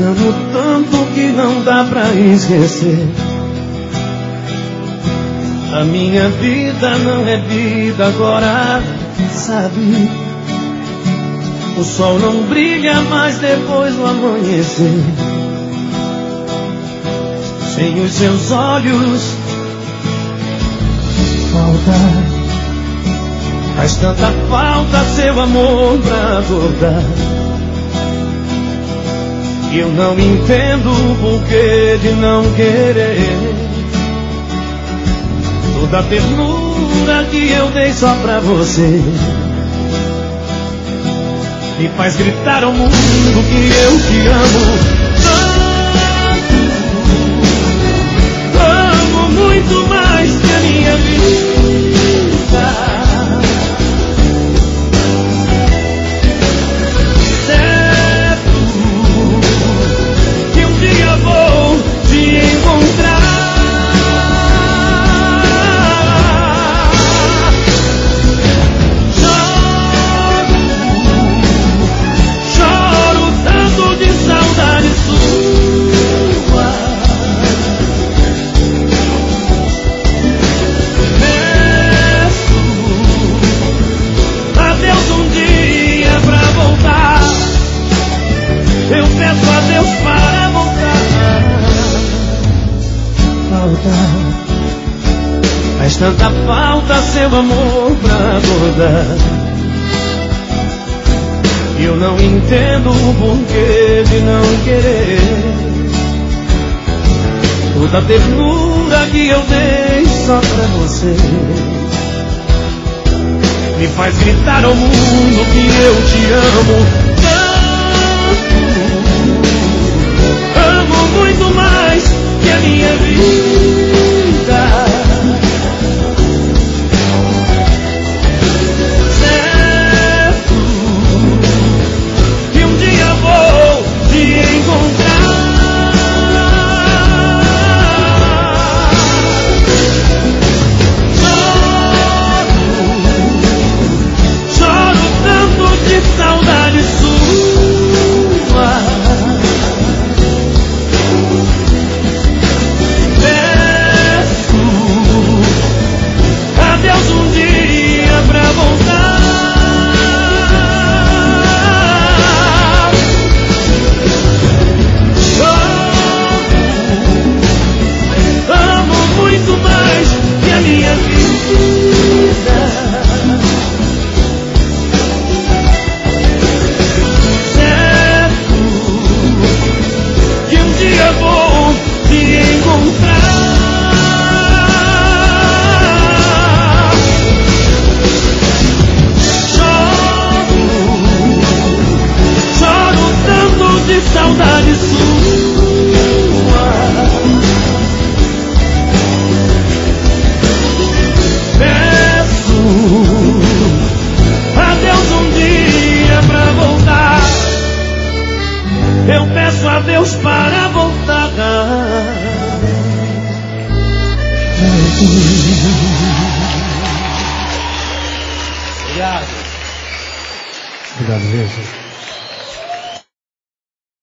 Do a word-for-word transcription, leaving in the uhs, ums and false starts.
Te amo tanto que não dá pra esquecer. A minha vida não é vida agora, sabe? O sol não brilha mais depois do amanhecer. Sem os seus olhos falta, faz tanta falta seu amor pra acordar. E eu não entendo o porquê de não querer toda a ternura que eu dei só pra você. Me faz gritar ao mundo que eu te amo tanto, amo muito mais que a minha vida. Certo que um dia vou te encontrar. Eu peço a Deus para voltar. Falta, faz tanta falta seu amor pra acordar. E eu não entendo o porquê de não querer toda a ternura que eu dei só pra você. Me faz gritar ao mundo que eu te amo muito mais que a minha vida. Certo que um dia vou te encontrar. Choro, choro tanto de saudade sua. Saudade sua. Peço a Deus um dia pra voltar. Eu peço a Deus para voltar. Obrigado. Obrigado, Jesus.